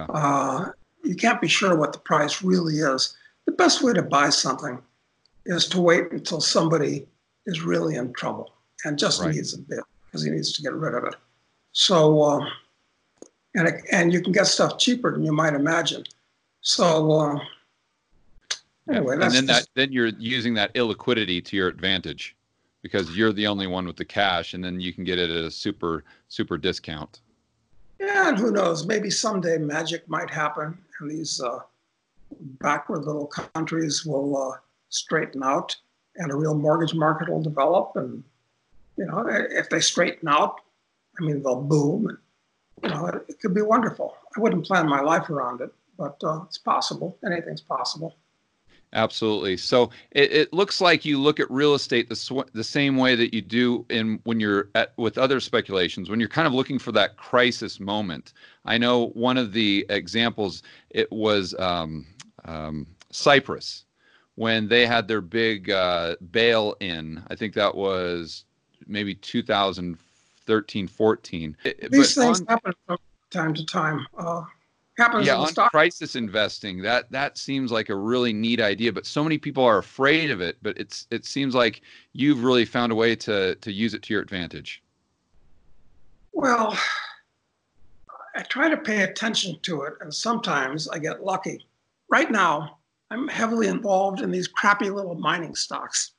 you can't be sure what the price really is. The best way to buy something is to wait until somebody is really in trouble and just needs a bid. because he needs to get rid of it. So, and you can get stuff cheaper than you might imagine. So, anyway, that's and then you're using that illiquidity to your advantage because you're the only one with the cash, and then you can get it at a super discount. Yeah, and who knows? Maybe someday magic might happen, and these backward little countries will straighten out, and a real mortgage market will develop. And if they straighten out, I mean, they'll boom. And, it could be wonderful. I wouldn't plan my life around it, but it's possible. Anything's possible. Absolutely. So it looks like you look at real estate the same way that you do when you're with other speculations, when you're kind of looking for that crisis moment. I know one of the examples, it was Cyprus, when they had their big bail-in. I think that was maybe 2013, 14. These things happen from time to time. Happens in the on stock. crisis investing, that seems like a really neat idea, but so many people are afraid of it. But it seems like you've really found a way to use it to your advantage. Well, I try to pay attention to it, and sometimes I get lucky. Right now, I'm heavily involved in these crappy little mining stocks.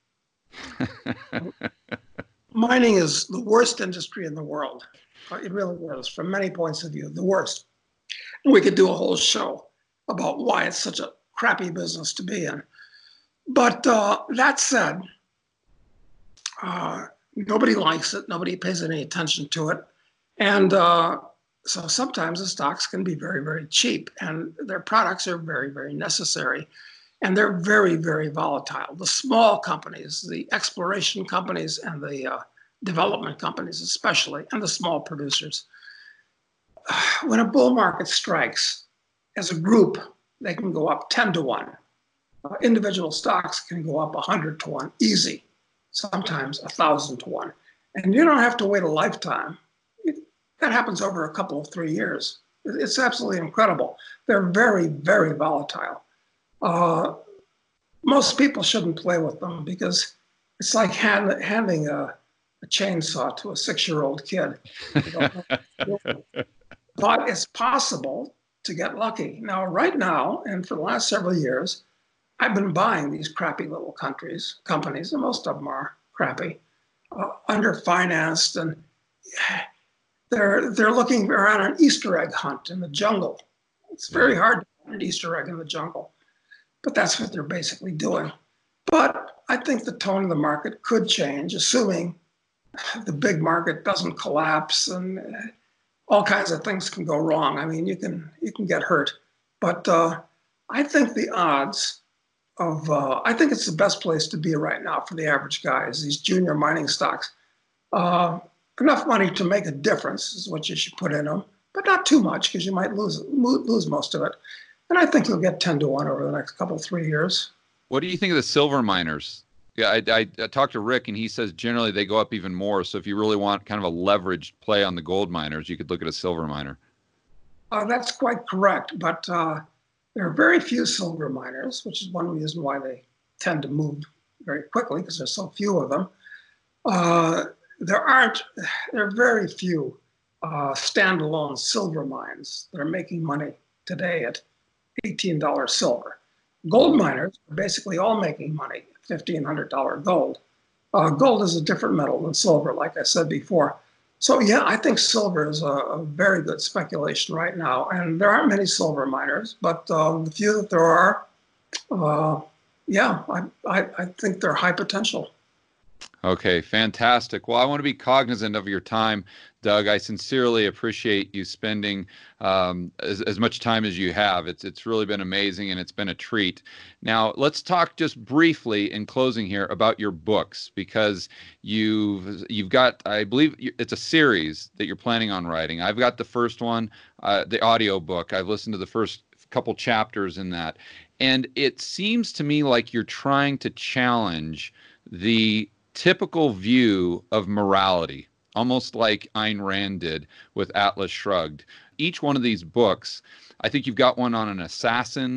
Mining is the worst industry in the world. It really is, from many points of view, the worst. We could do a whole show about why it's such a crappy business to be in. But that said, nobody likes it. Nobody pays any attention to it. And so sometimes the stocks can be very, very cheap. And their products are very, very necessary. And they're very, very volatile. The small companies, the exploration companies and the development companies especially, and the small producers, when a bull market strikes, as a group, they can go up 10 to 1. Individual stocks can go up 100 to 1, easy, sometimes 1,000 to 1. And you don't have to wait a lifetime. That happens over a couple of 3 years. It's absolutely incredible. They're very, very volatile. Most people shouldn't play with them because it's like handing a chainsaw to a 6-year-old kid. But it's possible to get lucky. Now, right now, and for the last several years, I've been buying these crappy little companies, and most of them are crappy, underfinanced, and they're looking around an Easter egg hunt in the jungle. It's very hard to find an Easter egg in the jungle, but that's what they're basically doing. But I think the tone of the market could change, assuming the big market doesn't collapse and all kinds of things can go wrong. I mean, you can get hurt, but I think the odds of I think it's the best place to be right now for the average guy is these junior mining stocks. Enough money to make a difference is what you should put in them, but not too much because you might lose most of it. And I think you'll get 10 to 1 over the next 3 years. What do you think of the silver miners? Yeah, I talked to Rick, and he says generally they go up even more. So if you really want kind of a leveraged play on the gold miners, you could look at a silver miner. That's quite correct. But there are very few silver miners, which is one reason why they tend to move very quickly because there's so few of them. There are very few standalone silver mines that are making money today at $18 silver. Gold miners are basically all making money at $1,500 gold. Gold is a different metal than silver, like I said before. So yeah, I think silver is a very good speculation right now. And there aren't many silver miners, but the few that there are, I think they're high potential. Okay, fantastic. Well, I want to be cognizant of your time, Doug. I sincerely appreciate you spending as much time as you have. It's really been amazing, and it's been a treat. Now, let's talk just briefly in closing here about your books, because you've got, I believe it's a series that you're planning on writing. I've got the first one, the audio book. I've listened to the first couple chapters in that, and it seems to me like you're trying to challenge the typical view of morality, almost like Ayn Rand did with Atlas Shrugged. Each one of these books, I think you've got one on an assassin,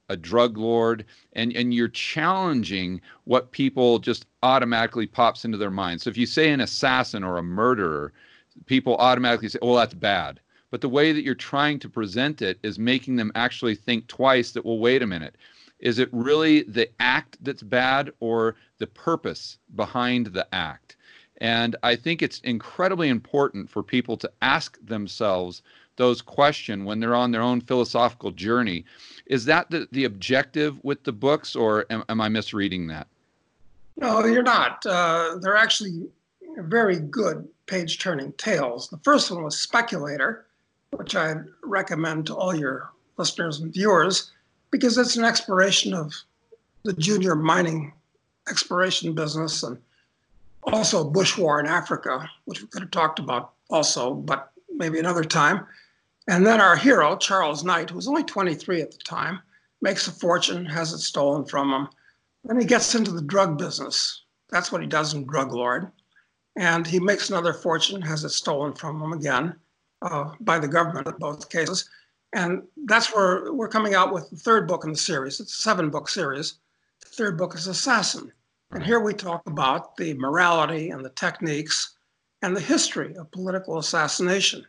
a drug lord, and you're challenging what people just automatically pops into their mind. So if you say an assassin or a murderer, people automatically say, well, that's bad. But the way that you're trying to present it is making them actually think twice that, well, wait a minute. Is it really the act that's bad or the purpose behind the act? And I think it's incredibly important for people to ask themselves those questions when they're on their own philosophical journey. Is that the objective with the books, or am I misreading that? No, you're not. They're actually very good page-turning tales. The first one was Speculator, which I recommend to all your listeners and viewers, because it's an exploration of the junior mining exploration business, and also Bush War in Africa, which we could have talked about also, but maybe another time. And then our hero, Charles Knight, who was only 23 at the time, makes a fortune, has it stolen from him. Then he gets into the drug business. That's what he does in Drug Lord. And he makes another fortune, has it stolen from him again by the government in both cases. And that's where we're coming out with the third book in the series. It's a 7-book series. The third book is Assassin. And here we talk about the morality and the techniques and the history of political assassination.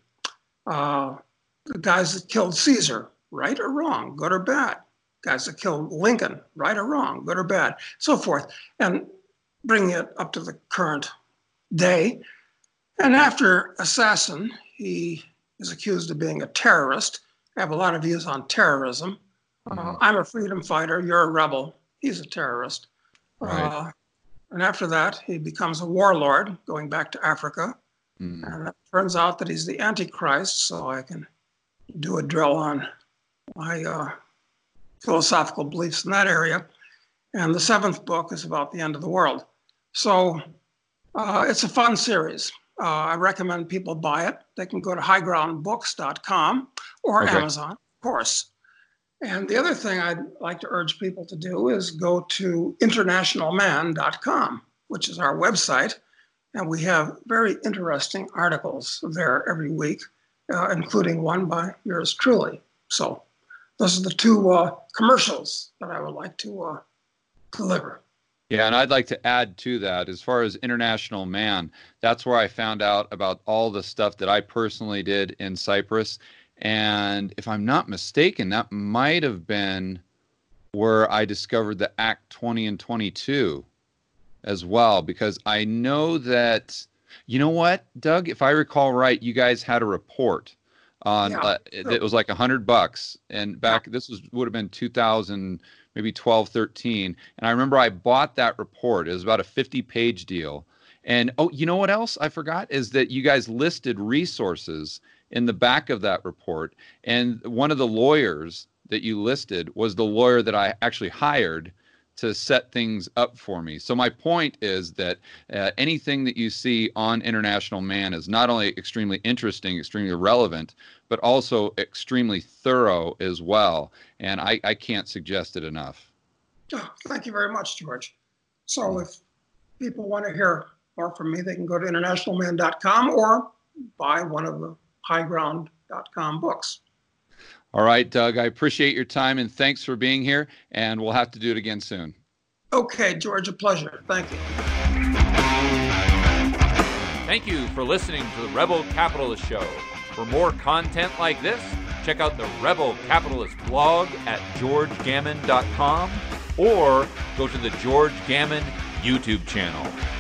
The guys that killed Caesar, right or wrong, good or bad. Guys that killed Lincoln, right or wrong, good or bad, so forth. And bringing it up to the current day. And after Assassin, he is accused of being a terrorist. I have a lot of views on terrorism. I'm a freedom fighter, you're a rebel. He's a terrorist. Right. And after that, he becomes a warlord, going back to Africa. And it turns out that he's the Antichrist, so I can do a drill on my philosophical beliefs in that area. And the 7th book is about the end of the world. So it's a fun series. I recommend people buy it. They can go to highgroundbooks.com or Amazon, of course. And the other thing I'd like to urge people to do is go to internationalman.com, which is our website. And we have very interesting articles there every week, including one by yours truly. So those are the 2 commercials that I would like to deliver. Yeah, and I'd like to add to that, as far as International Man, that's where I found out about all the stuff that I personally did in Cyprus. And if I'm not mistaken, that might have been where I discovered the Act 20 and 22 as well, because I know that, you know what, Doug, if I recall right, you guys had a report on, it was like $100, and this would have been 2000, maybe 12, 13. And I remember I bought that report. It was about a 50-page deal. And, oh, you know what else I forgot is that you guys listed resources in the back of that report. And one of the lawyers that you listed was the lawyer that I actually hired to set things up for me. So my point is that anything that you see on International Man is not only extremely interesting, extremely relevant, but also extremely thorough as well. And I can't suggest it enough. Oh, thank you very much, George. So if people want to hear more from me, they can go to internationalman.com or buy one of the highground.com books. All right, Doug, I appreciate your time and thanks for being here, and we'll have to do it again soon. Okay, George, a pleasure. Thank you. Thank you for listening to the Rebel Capitalist Show. For more content like this, check out the Rebel Capitalist blog at georgegammon.com or go to the George Gammon YouTube channel.